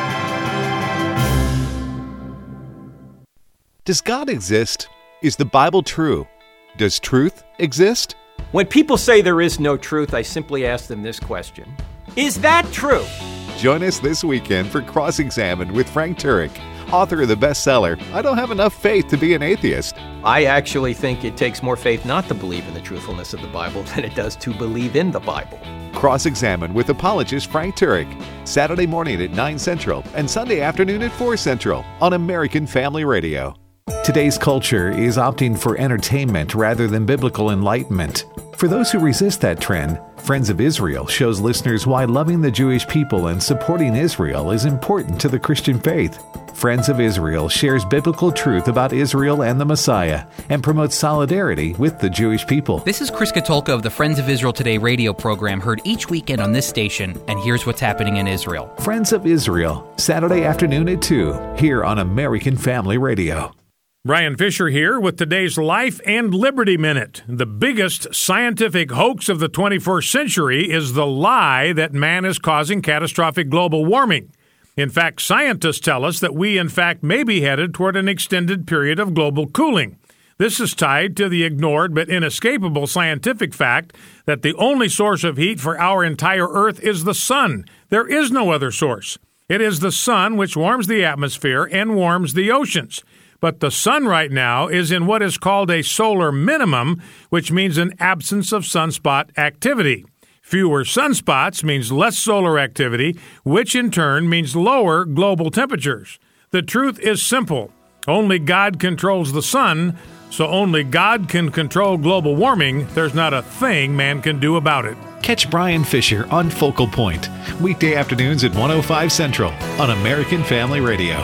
Does God exist? Is the Bible true? Does truth exist? When people say there is no truth, I simply ask them this question. Is that true? Join us this weekend for Cross-Examined with Frank Turek, author of the bestseller, I Don't Have Enough Faith to Be an Atheist. I actually think it takes more faith not to believe in the truthfulness of the Bible than it does to believe in the Bible. Cross-Examined with apologist Frank Turek, Saturday morning at 9 Central and Sunday afternoon at 4 Central on American Family Radio. Today's culture is opting for entertainment rather than biblical enlightenment. For those who resist that trend, Friends of Israel shows listeners why loving the Jewish people and supporting Israel is important to the Christian faith. Friends of Israel shares biblical truth about Israel and the Messiah and promotes solidarity with the Jewish people. This is Chris Katulka of the Friends of Israel Today radio program, heard each weekend on this station, and here's what's happening in Israel. Friends of Israel, Saturday afternoon at 2, here on American Family Radio. Brian Fisher here with today's Life and Liberty Minute. The biggest scientific hoax of the 21st century is the lie that man is causing catastrophic global warming. In fact, scientists tell us that we, in fact, may be headed toward an extended period of global cooling. This is tied to the ignored but inescapable scientific fact that the only source of heat for our entire Earth is the sun. There is no other source. It is the sun which warms the atmosphere and warms the oceans. But the sun right now is in what is called a solar minimum, which means an absence of sunspot activity. Fewer sunspots means less solar activity, which in turn means lower global temperatures. The truth is simple. Only God controls the sun, so only God can control global warming. There's not a thing man can do about it. Catch Brian Fisher on Focal Point, weekday afternoons at 105 Central on American Family Radio.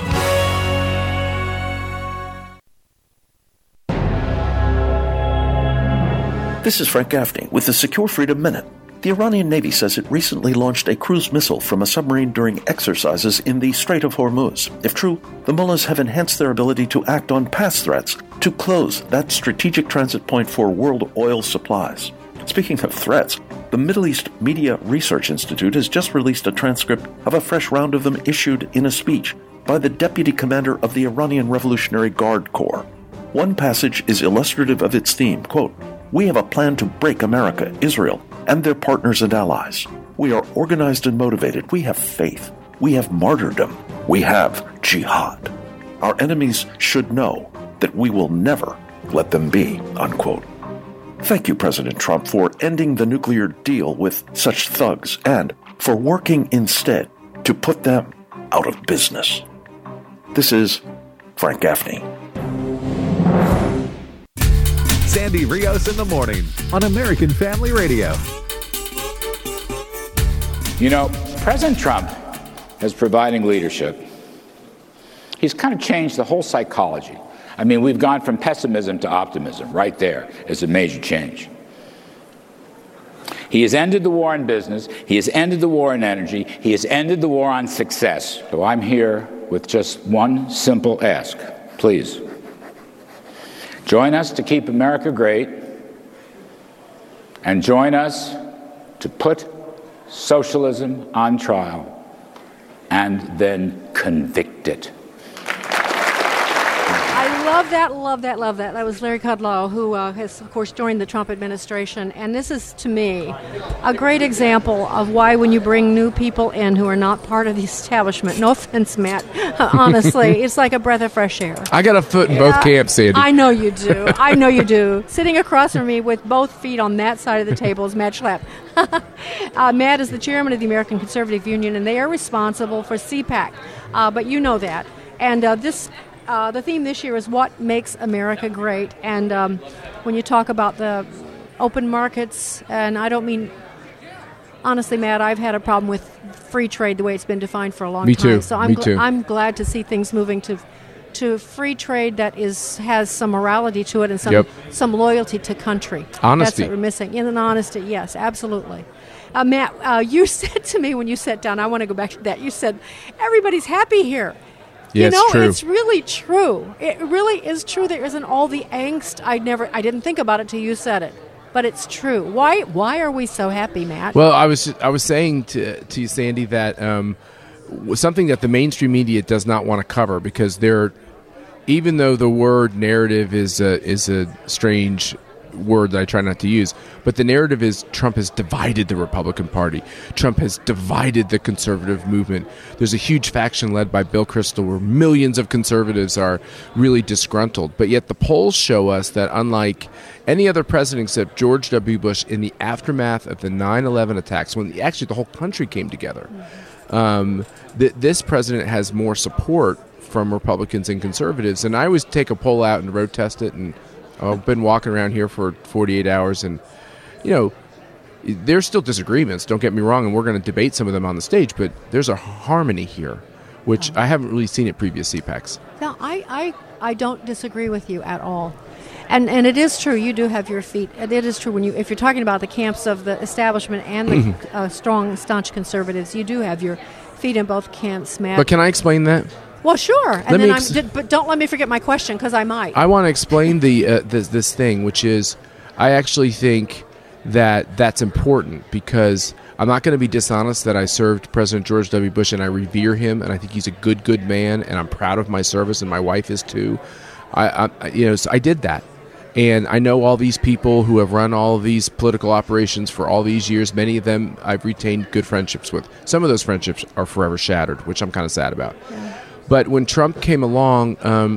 This is Frank Gaffney with the Secure Freedom Minute. The Iranian Navy says it recently launched a cruise missile from a submarine during exercises in the Strait of Hormuz. If true, the mullahs have enhanced their ability to act on past threats to close that strategic transit point for world oil supplies. Speaking of threats, the Middle East Media Research Institute has just released a transcript of a fresh round of them issued in a speech by the deputy commander of the Iranian Revolutionary Guard Corps. One passage is illustrative of its theme, quote, "We have a plan to break America, Israel, and their partners and allies. We are organized and motivated. We have faith. We have martyrdom. We have jihad. Our enemies should know that we will never let them be," unquote. Thank you, President Trump, for ending the nuclear deal with such thugs and for working instead to put them out of business. This is Frank Gaffney. Sandy Rios in the morning on American Family Radio. You know, President Trump is providing leadership. He's kind of changed the whole psychology. I mean, we've gone from pessimism to optimism. Right there is a major change. He has ended the war on business. He has ended the war on energy. He has ended the war on success. So I'm here with just one simple ask. Please, join us to keep America great, and join us to put socialism on trial and then convict it. I love that. That was Larry Kudlow, who has, of course, joined the Trump administration. And this is, to me, a great example of why when you bring new people in who are not part of the establishment, no offense, Matt, honestly, it's like a breath of fresh air. I got a foot in both camps, Sandy. I know you do. Sitting across from me with both feet on that side of the table is Matt Schlapp. Matt is the chairman of the American Conservative Union, and they are responsible for CPAC. But you know that. And the theme this year is what makes America great. And when you talk about the open markets, and I don't mean, honestly, Matt, I've had a problem with free trade the way it's been defined for a long time. So I'm glad to see things moving to free trade that has some morality to it and some loyalty to country. Honesty. That's what we're missing. And honesty, yes, absolutely. Matt, you said to me when you sat down, I want to go back to that, you said, everybody's happy here. Yeah, it's really true. It really is true. There isn't all the angst. I didn't think about it till you said it, but it's true. Why are we so happy, Matt? Well, I was saying to you, Sandy, that something that the mainstream media does not want to cover, because even though the word narrative is a strange word that I try not to use, but the narrative is Trump has divided the Republican Party. Trump has divided the conservative movement. There's a huge faction led by Bill Kristol where millions of conservatives are really disgruntled. But yet the polls show us that unlike any other president except George W. Bush in the aftermath of the 9/11 attacks, when actually the whole country came together, this president has more support from Republicans and conservatives. And I always take a poll out and road test it, and I've been walking around here for 48 hours, and, there's still disagreements, don't get me wrong, and we're going to debate some of them on the stage, but there's a harmony here, which I haven't really seen at previous CPACs. No, I don't disagree with you at all. And it is true, you do have your feet. It is true if you're talking about the camps of the establishment and the strong, staunch conservatives, you do have your feet in both camps, Matt. But can I explain that? Well, sure. But don't let me forget my question, because I might. I want to explain this thing, which is I actually think that's important, because I'm not going to be dishonest that I served President George W. Bush and I revere him, and I think he's a good man, and I'm proud of my service, and my wife is too. So I did that. And I know all these people who have run all of these political operations for all these years. Many of them I've retained good friendships with. Some of those friendships are forever shattered, which I'm kind of sad about. Yeah. But when Trump came along,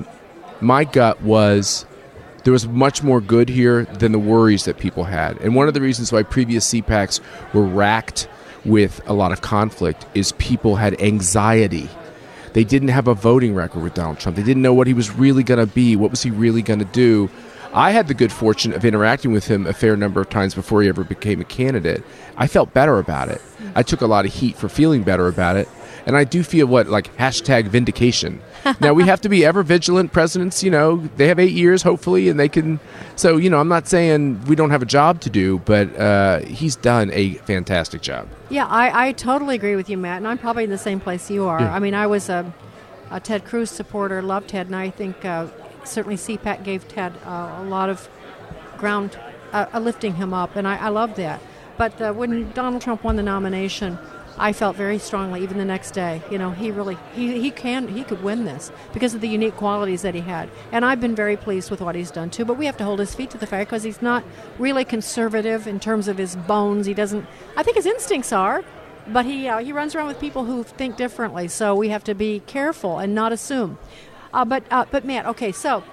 my gut was there was much more good here than the worries that people had. And one of the reasons why previous CPACs were racked with a lot of conflict is people had anxiety. They didn't have a voting record with Donald Trump. They didn't know what he was really going to be. What was he really going to do? I had the good fortune of interacting with him a fair number of times before he ever became a candidate. I felt better about it. I took a lot of heat for feeling better about it. And I do feel hashtag vindication. Now, we have to be ever vigilant. Presidents, they have 8 years, hopefully, and they can. So, I'm not saying we don't have a job to do, but he's done a fantastic job. Yeah, I totally agree with you, Matt, and I'm probably in the same place you are. Yeah. I mean, I was a Ted Cruz supporter, loved Ted, and I think certainly CPAC gave Ted a lot of ground, lifting him up, and I loved that. But when Donald Trump won the nomination, I felt very strongly, even the next day, he really he could win this because of the unique qualities that he had. And I've been very pleased with what he's done too. But we have to hold his feet to the fire because he's not really conservative in terms of his bones. He doesn't. I think his instincts are, but he runs around with people who think differently. So we have to be careful and not assume. But Matt, okay, so.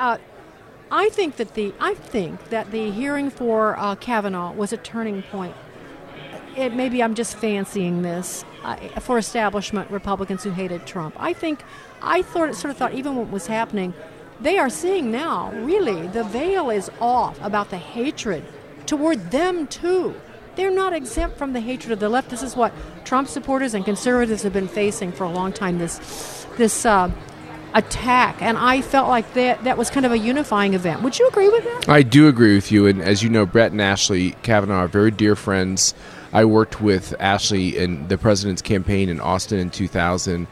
I think that the hearing for Kavanaugh was a turning point. Maybe I'm just fancying this for establishment Republicans who hated Trump. I sort of thought even what was happening, they are seeing now, really, the veil is off about the hatred toward them too. They're not exempt from the hatred of the left. This is what Trump supporters and conservatives have been facing for a long time, this attack, and I felt like that was kind of a unifying event. Would you agree with that? I do agree with you, and as you know, Brett and Ashley Kavanaugh are very dear friends. I worked with Ashley in the president's campaign in Austin in 2000.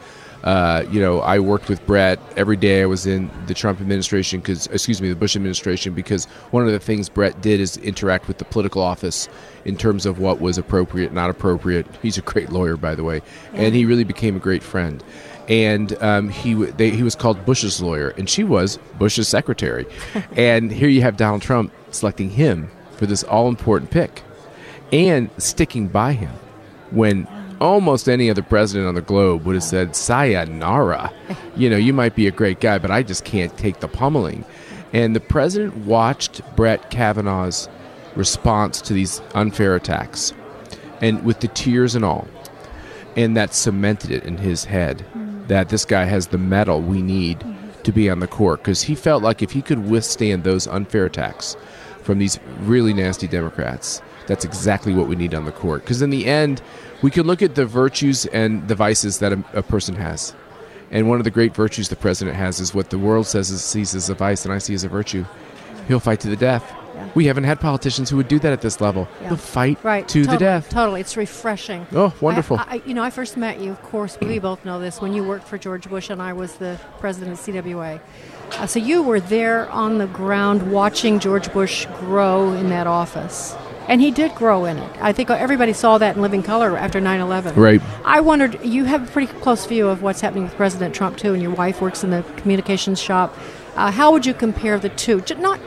I worked with Brett every day I was in the Trump administration, the Bush administration, because one of the things Brett did is interact with the political office in terms of what was appropriate, not appropriate. He's a great lawyer, by the way, and he really became a great friend. And he was called Bush's lawyer, and she was Bush's secretary. And here you have Donald Trump selecting him for this all-important pick and sticking by him when almost any other president on the globe would have said, sayonara. You might be a great guy, but I just can't take the pummeling. And the president watched Brett Kavanaugh's response to these unfair attacks, and with the tears and all, and that cemented it in his head that this guy has the mettle we need to be on the court, because he felt like if he could withstand those unfair attacks from these really nasty Democrats, that's exactly what we need on the court. Because in the end, we can look at the virtues and the vices that a person has. And one of the great virtues the president has is what the world sees as a vice and I see as a virtue. He'll fight to the death. Yeah. We haven't had politicians who would do that at this level. Yeah. They'll fight to the death. Totally. It's refreshing. Oh, wonderful. I first met you, of course, we both know this, when you worked for George Bush and I was the president of CWA. So you were there on the ground watching George Bush grow in that office. And he did grow in it. I think everybody saw that in living color after 9/11. Right. I wondered, you have a pretty close view of what's happening with President Trump, too, and your wife works in the communications shop. How would you compare the two?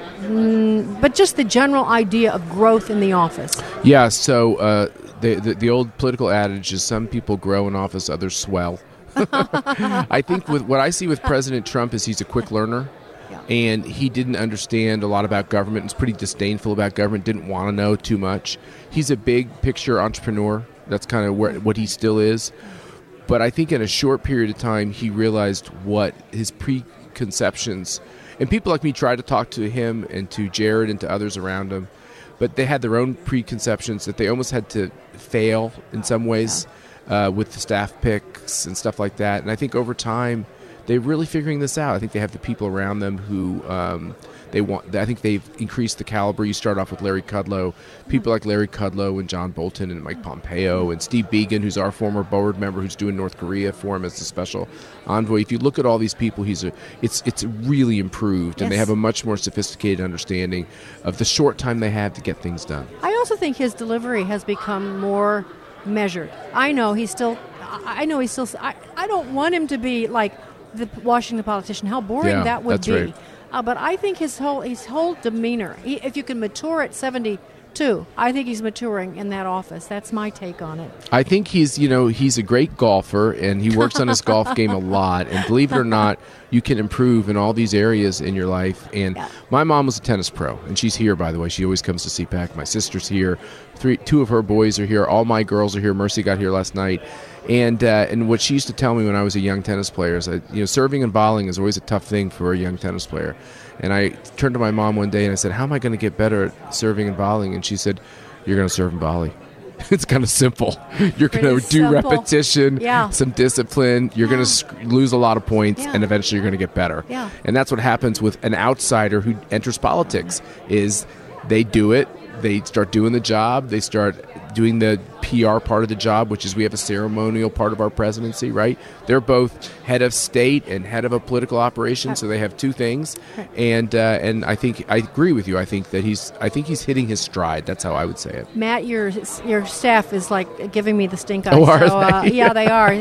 But just the general idea of growth in the office. Yeah, so the old political adage is some people grow in office, others swell. I think with what I see with President Trump is he's a quick learner. And he didn't understand a lot about government. Was pretty disdainful about government. Didn't want to know too much. He's a big picture entrepreneur. That's kind of what he still is. But I think in a short period of time, he realized what his preconceptions. And people like me tried to talk to him and to Jared and to others around him, but they had their own preconceptions that they almost had to fail in some ways with the staff picks and stuff like that. And I think over time, they're really figuring this out. I think they have the people around them who they want. I think they've increased the caliber. You start off with Larry Kudlow, people like Larry Kudlow and John Bolton and Mike Pompeo and Steve Biegun, who's our former board member, who's doing North Korea for him as a special envoy. If you look at all these people, it's really improved, and they have a much more sophisticated understanding of the short time they have to get things done. I also think his delivery has become more measured. I know he's still. I don't want him to be like the Washington politician. How boring that would be. Right. But I think his whole demeanor, if you can mature at 72, I think he's maturing in that office. That's my take on it. I think he's a great golfer, and he works on his golf game a lot. And believe it or not, you can improve in all these areas in your life. And my mom was a tennis pro, and she's here, by the way. She always comes to CPAC. My sister's here. Two of her boys are here. All my girls are here. Mercy got here last night. And what she used to tell me when I was a young tennis player is that, serving and volleying is always a tough thing for a young tennis player. And I turned to my mom one day and I said, how am I going to get better at serving and volleying? And she said, you're going to serve and volley. It's kind of simple. You're going to do repetition, some discipline. You're going to lose a lot of points, and eventually you're going to get better. Yeah. And that's what happens with an outsider who enters politics is they do it. They start doing the job. They start doing the PR part of the job, which is we have a ceremonial part of our presidency, right? They're both head of state and head of a political operation, so they have two things. And I think I agree with you. I think he's hitting his stride. That's how I would say it. Matt, your staff is like giving me the stink eye. Oh, are they? Yeah, they are.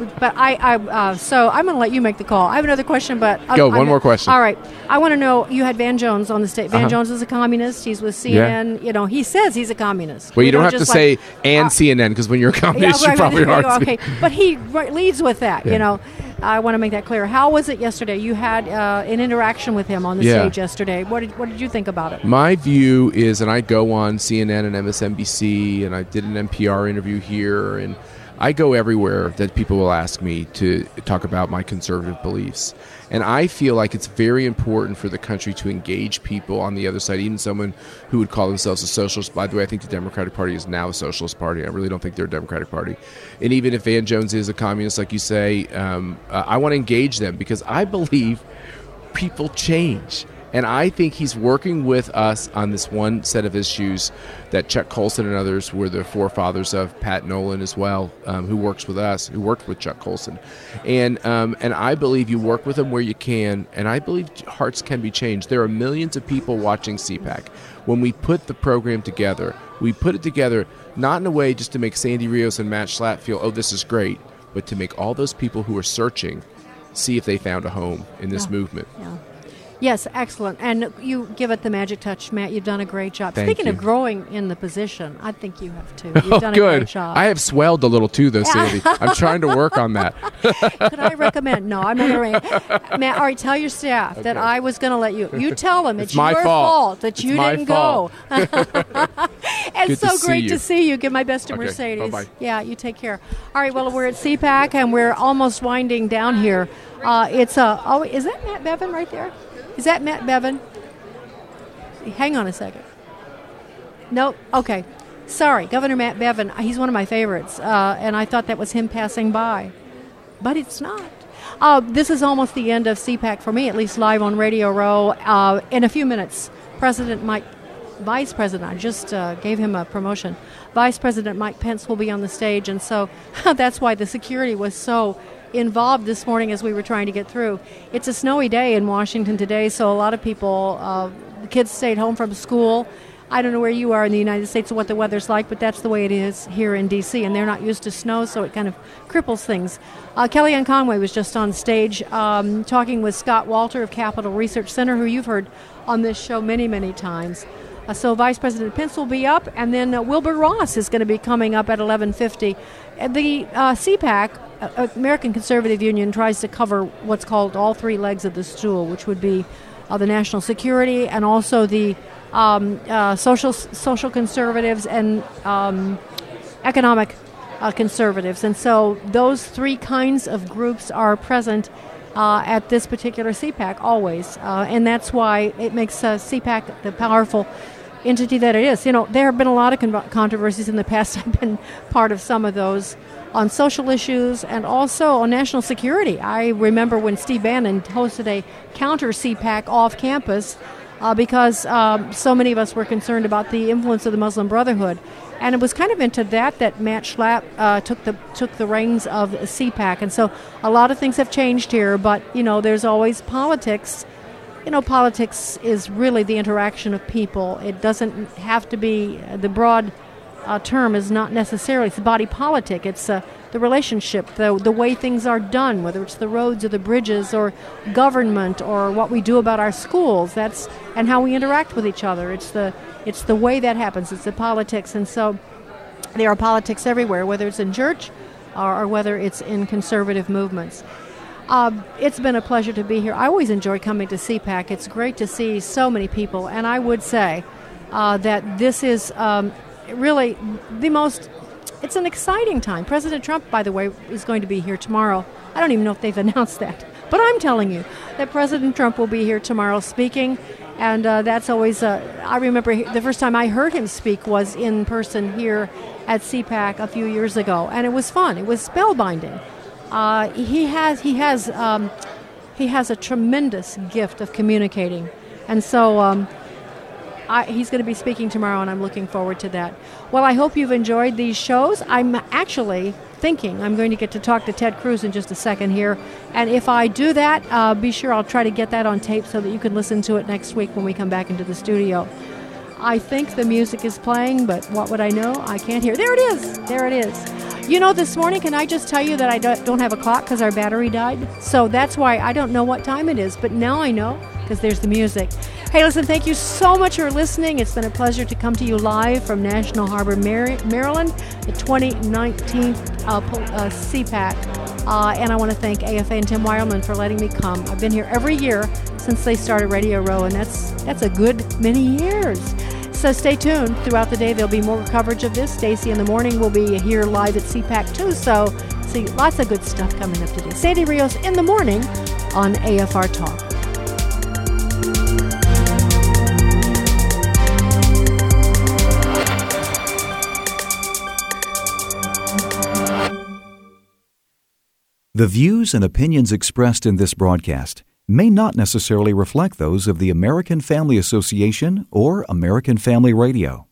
So I'm going to let you make the call. I have another question, but one more question. All right. I want to know. You had Van Jones on the state. Van Jones is a communist. He's with CNN. Yeah. He says he's a communist. Well, you don't have to say CNN, because when you're a communist, you probably are. Okay, but he leads with that. I want to make that clear. How was it yesterday? You had an interaction with him on the stage yesterday. What did you think about it? My view is, and I go on CNN and MSNBC, and I did an NPR interview here, and I go everywhere that people will ask me to talk about my conservative beliefs. And I feel like it's very important for the country to engage people on the other side, even someone who would call themselves a socialist. By the way, I think the Democratic Party is now a socialist party. I really don't think they're a Democratic Party. And even if Van Jones is a communist, like you say, I want to engage them because I believe people change. And I think he's working with us on this one set of issues that Chuck Colson and others were the forefathers of, Pat Nolan as well, who works with us, who worked with Chuck Colson. And I believe you work with them where you can, and I believe hearts can be changed. There are millions of people watching CPAC. When we put the program together, we put it together not in a way just to make Sandy Rios and Matt Schlatt feel, oh, this is great, but to make all those people who are searching see if they found a home in this movement. Yeah. Yes, excellent. And you give it the magic touch, Matt. You've done a great job. Thank Speaking you. of growing in the position, I think you have too. You've done a Good. great job. I have swelled a little too, though, Sandy. I'm trying to work on that. Could I recommend? No, I'm not going to. Matt, all right, tell your staff that I was going to let you. You tell them it's my your fault that it's you my didn't fault. go. It's Good so to great see to you. see you. Give my best to Okay, Mercedes. bye-bye. Yeah, you take care. All right, well, we're at CPAC, and we're almost winding down here. Is that Matt Bevin right there? Is that Matt Bevin? Hang on a second. Nope. Okay. Sorry, Governor Matt Bevin. He's one of my favorites, and I thought that was him passing by. But it's not. This is almost the end of CPAC for me, at least live on Radio Row. In a few minutes, Vice President, I just gave him a promotion. Vice President Mike Pence will be on the stage, and so that's why the security was so involved this morning as we were trying to get through. It's a snowy day in Washington today, so a lot of people, the kids stayed home from school. I don't know where you are in the United States or what the weather's like, but that's the way it is here in D.C., and they're not used to snow, so it kind of cripples things. Kellyanne Conway was just on stage talking with Scott Walter of Capital Research Center, who you've heard on this show many, many times. So Vice President Pence will be up, and then Wilbur Ross is going to be coming up at 11:50. The CPAC, American Conservative Union, tries to cover what's called all three legs of the stool, which would be the national security and also the social conservatives and economic conservatives. And so those three kinds of groups are present at this particular CPAC always. And that's why it makes CPAC the powerful entity that it is. You know, there have been a lot of controversies in the past. I've been part of some of those on social issues and also on national security. I remember when Steve Bannon hosted a counter CPAC off campus because so many of us were concerned about the influence of the Muslim Brotherhood. And it was kind of into that Matt Schlapp took the reins of CPAC. And so a lot of things have changed here, but, you know, there's always politics. You know, politics is really the interaction of people. It doesn't have to be, the broad term is not necessarily, it's body politic. It's the relationship, the way things are done, whether it's the roads or the bridges or government or what we do about our schools. And how we interact with each other. It's the way that happens. It's the politics. And so there are politics everywhere, whether it's in church or whether it's in conservative movements. It's been a pleasure to be here. I always enjoy coming to CPAC. It's great to see so many people, and I would say that this is really it's an exciting time. President Trump, by the way, is going to be here tomorrow. I don't even know if they've announced that, but I'm telling you that President Trump will be here tomorrow speaking, and that's always, I remember the first time I heard him speak was in person here at CPAC a few years ago, and it was fun. It was spellbinding. He has a tremendous gift of communicating, and so he's going to be speaking tomorrow, and I'm looking forward to that. Well, I hope you've enjoyed these shows. I'm actually thinking I'm going to get to talk to Ted Cruz in just a second here, and if I do that, be sure I'll try to get that on tape so that you can listen to it next week when we come back into the studio. I think the music is playing, but what would I know? I can't hear. There it is. There it is. You know, this morning, can I just tell you that I don't have a clock because our battery died? So that's why I don't know what time it is, but now I know because there's the music. Hey, listen, thank you so much for listening. It's been a pleasure to come to you live from National Harbor, Maryland, the 2019 CPAC. And I want to thank AFA and Tim Weierman for letting me come. I've been here every year since they started Radio Row, and that's a good many years. So stay tuned. Throughout the day, there'll be more coverage of this. Stacy in the morning will be here live at CPAC too. So see, lots of good stuff coming up today. Sandy Rios in the morning on AFR Talk. The views and opinions expressed in this broadcast may not necessarily reflect those of the American Family Association or American Family Radio.